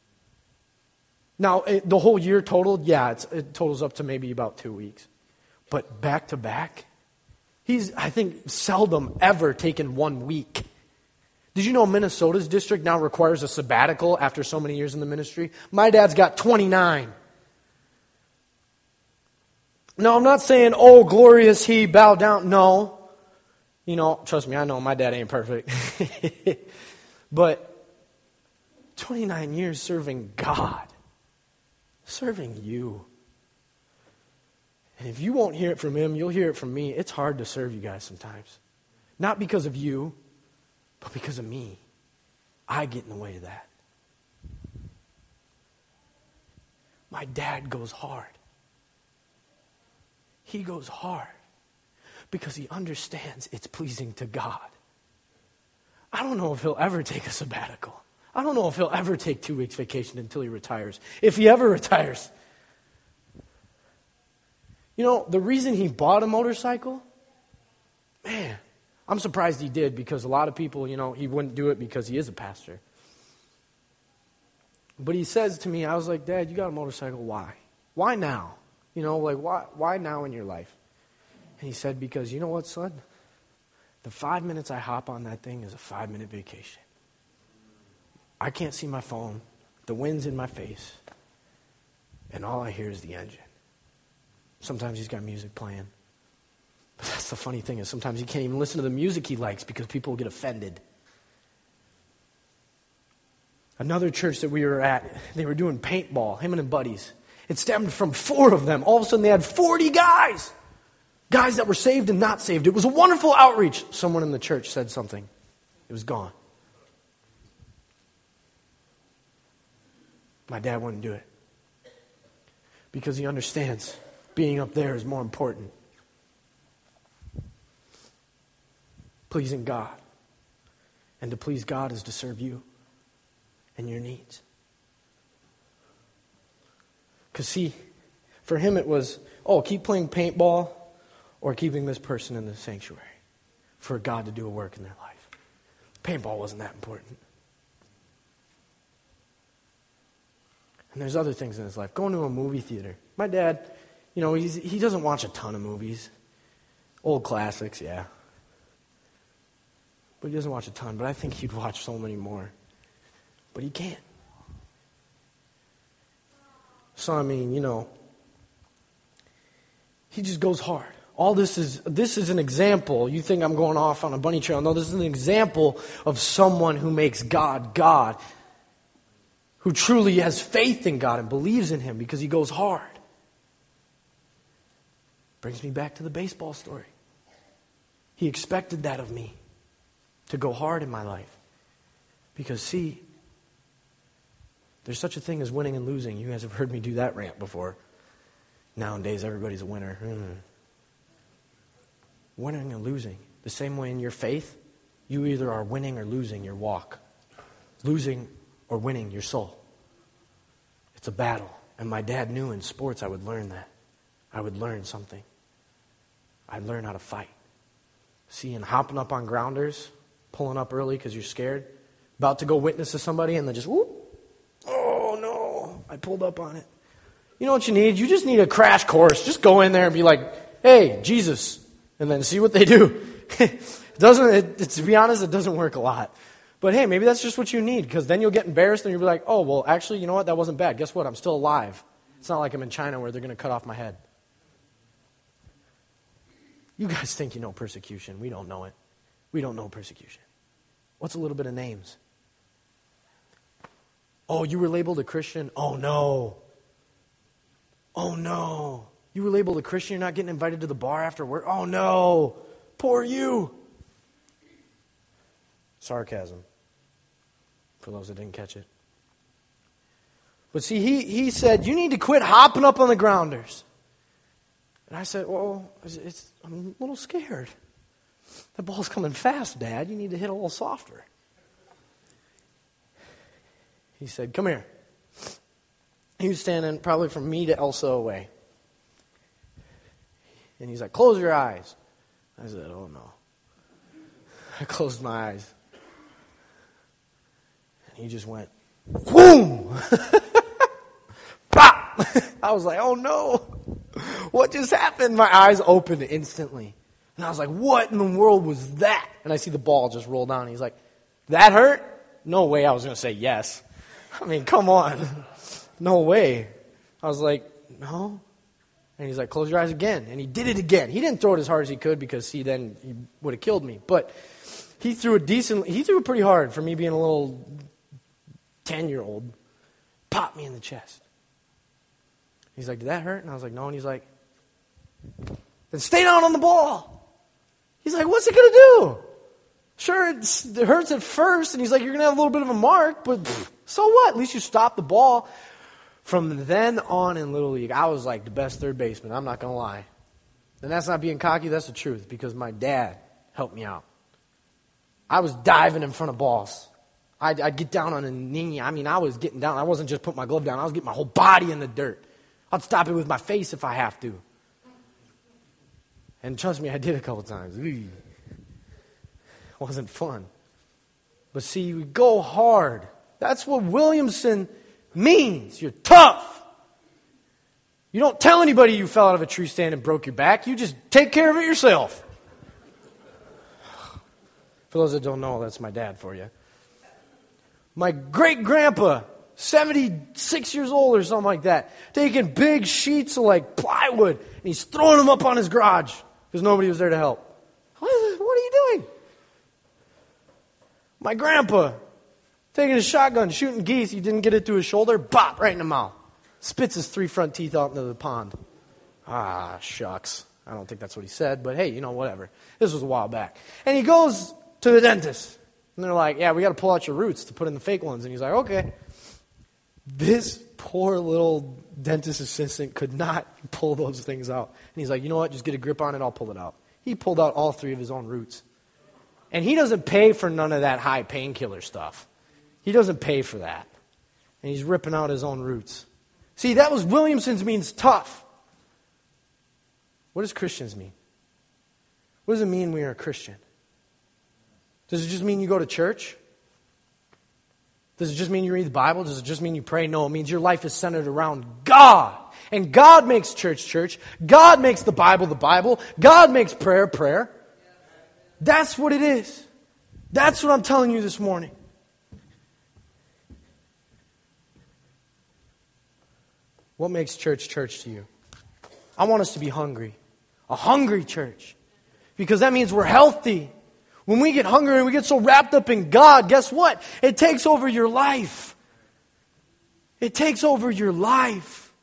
Now, it, the whole year totaled, yeah, it's, it totals up to maybe about two weeks. But back to back, he's, I think, seldom ever taken one week. Did you know Minnesota's district now requires a sabbatical after so many years in the ministry? My dad's got twenty-nine. No, I'm not saying, oh, glorious he, bow down. No. You know, trust me, I know my dad ain't perfect. But twenty-nine years serving God. Serving you. And if you won't hear it from him, you'll hear it from me. It's hard to serve you guys sometimes. Not because of you, but because of me. I get in the way of that. My dad goes hard. He goes hard because he understands it's pleasing to God. I don't know if he'll ever take a sabbatical. I don't know if he'll ever take two weeks vacation until he retires. If he ever retires. You know, the reason he bought a motorcycle, man, I'm surprised he did, because a lot of people, you know, he wouldn't do it because he is a pastor. But he says to me, I was like, Dad, you got a motorcycle, why? Why now? You know, like, why, why now in your life? And he said, because you know what, son? The five minutes I hop on that thing is a five-minute vacation. I can't see my phone. The wind's in my face. And all I hear is the engine. Sometimes he's got music playing. But that's the funny thing, is sometimes he can't even listen to the music he likes because people get offended. Another church that we were at, they were doing paintball, him and his buddies. It stemmed from four of them. All of a sudden they had forty guys. Guys that were saved and not saved. It was a wonderful outreach. Someone in the church said something. It was gone. My dad wouldn't do it. Because he understands being up there is more important. Pleasing God. And to please God is to serve you and your needs. Because see, for him it was, oh, keep playing paintball or keeping this person in the sanctuary for God to do a work in their life. Paintball wasn't that important. And there's other things in his life. Going to a movie theater. My dad, you know, he's, he doesn't watch a ton of movies. Old classics, yeah. But he doesn't watch a ton. But I think he'd watch so many more. But he can't. So, I mean, you know, he just goes hard. All this is, this is an example. You think I'm going off on a bunny trail. No, this is an example of someone who makes God God. Who truly has faith in God and believes in Him because he goes hard. Brings me back to the baseball story. He expected that of me, to go hard in my life. Because see, there's such a thing as winning and losing. You guys have heard me do that rant before. Nowadays, everybody's a winner. Mm. Winning and losing. The same way in your faith, you either are winning or losing your walk. Losing or winning your soul. It's a battle. And my dad knew in sports I would learn that. I would learn something. I'd learn how to fight. See, and hopping up on grounders, pulling up early because you're scared, about to go witness to somebody and then just, whoop, oh no, I pulled up on it. You know what you need? You just need a crash course. Just go in there and be like, hey, Jesus, and then see what they do. It doesn't, it, it, to be honest, it doesn't work a lot. But hey, maybe that's just what you need, because then you'll get embarrassed and you'll be like, oh, well, actually, you know what? That wasn't bad. Guess what? I'm still alive. It's not like I'm in China where they're going to cut off my head. You guys think you know persecution. We don't know it. We don't know persecution. What's a little bit of names? Oh, you were labeled a Christian? Oh, no. Oh, no. You were labeled a Christian, you're not getting invited to the bar after work? Oh, no. Poor you. Sarcasm. For those that didn't catch it. But see, he, he said, you need to quit hopping up on the grounders. And I said, well, it's, it's, I'm a little scared. That ball's coming fast, Dad. You need to hit a little softer. He said, come here. He was standing probably from me to Elsa away. And he's like, close your eyes. I said, oh no. I closed my eyes. And he just went, boom! Pop! I was like, oh no. What just happened? My eyes opened instantly. And I was like, what in the world was that? And I see the ball just roll down. And he's like, that hurt? No way I was going to say yes. I mean, come on. No way. I was like, no. And he's like, close your eyes again. And he did it again. He didn't throw it as hard as he could because he then he would have killed me. But he threw it decently. He threw it pretty hard for me being a little ten-year-old. Popped me in the chest. He's like, did that hurt? And I was like, no. And he's like, then stay down on the ball. He's like, what's it going to do? Sure, it's, it hurts at first. And he's like, you're going to have a little bit of a mark. But pff, so what? At least you stopped the ball. From then on in Little League, I was like the best third baseman. I'm not going to lie. And that's not being cocky, that's the truth, because my dad helped me out. I was diving in front of balls. I'd, I'd get down on a knee. I mean, I was getting down. I wasn't just putting my glove down. I was getting my whole body in the dirt. I'd stop it with my face if I have to. And trust me, I did a couple times. It wasn't fun. But see, we go hard. That's what Williamson means. You're tough. You don't tell anybody you fell out of a tree stand and broke your back. You just take care of it yourself. For those that don't know, that's my dad for you. My great-grandpa, seventy-six years old or something like that, taking big sheets of like plywood, and he's throwing them up on his garage because nobody was there to help. What, is, what are you doing? My grandpa, taking a shotgun, shooting geese, he didn't get it to his shoulder, bop, right in the mouth. Spits his three front teeth out into the pond. Ah, shucks. I don't think that's what he said, but hey, you know, whatever. This was a while back. And he goes to the dentist. And they're like, yeah, we got to pull out your roots to put in the fake ones. And he's like, okay. This poor little dentist assistant could not pull those things out. And he's like, you know what, just get a grip on it, I'll pull it out. He pulled out all three of his own roots. And he doesn't pay for none of that high painkiller stuff. He doesn't pay for that. And he's ripping out his own roots. See, that was Williamson's means tough. What does Christians mean? What does it mean we are a Christian? Does it just mean you go to church? Does it just mean you read the Bible? Does it just mean you pray? No, it means your life is centered around God. And God makes church church. God makes the Bible the Bible. God makes prayer prayer. That's what it is. That's what I'm telling you this morning. What makes church church to you? I want us to be hungry. A hungry church. Because that means we're healthy. When we get hungry and we get so wrapped up in God, guess what? It takes over your life. It takes over your life.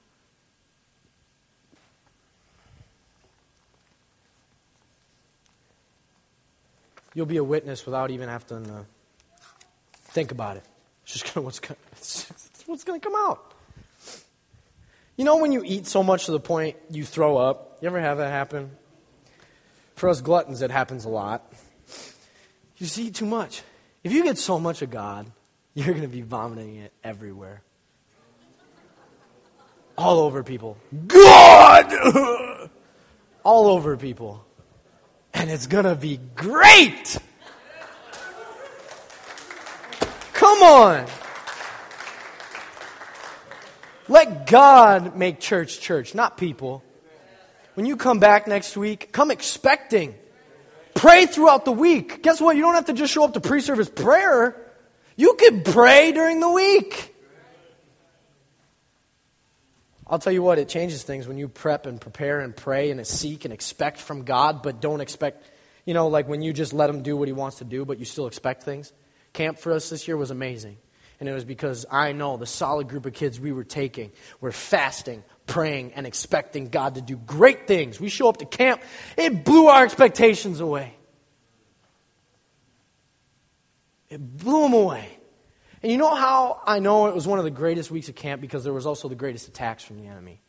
You'll be a witness without even having to think about it. It's just gonna, what's gonna, it's what's going to come out. You know when you eat so much to the point you throw up? You ever have that happen? For us gluttons, it happens a lot. You just eat too much. If you get so much of God, you're going to be vomiting it everywhere. All over people. God! All over people. And it's going to be great! Come on! Let God make church church, not people. When you come back next week, come expecting. Pray throughout the week. Guess what? You don't have to just show up to pre-service prayer. You can pray during the week. I'll tell you what, it changes things when you prep and prepare and pray and seek and expect from God, but don't expect, you know, like when you just let Him do what He wants to do, but you still expect things. Camp for us this year was amazing. And it was because I know the solid group of kids we were taking were fasting, praying, and expecting God to do great things. We show up to camp, it blew our expectations away. It blew them away. And you know how I know it was one of the greatest weeks of camp? Because there was also the greatest attacks from the enemy.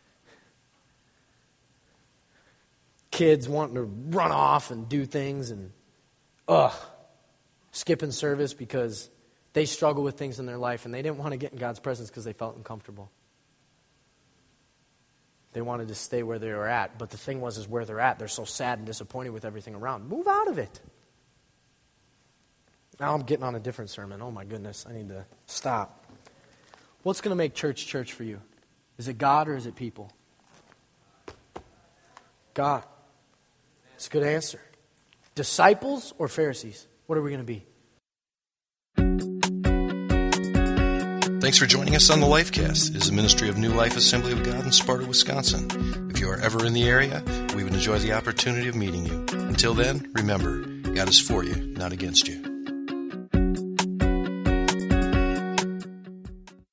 Kids wanting to run off and do things and, ugh, skipping service because they struggle with things in their life and they didn't want to get in God's presence because they felt uncomfortable. They wanted to stay where they were at. But the thing was, is where they're at, they're so sad and disappointed with everything around. Move out of it. Now I'm getting on a different sermon. Oh my goodness, I need to stop. What's going to make church church for you? Is it God or is it people? God. It's a good answer. Disciples or Pharisees? What are we going to be? Thanks for joining us on the Lifecast. It is a ministry of New Life Assembly of God in Sparta, Wisconsin. If you are ever in the area, we would enjoy the opportunity of meeting you. Until then, remember, God is for you, not against you.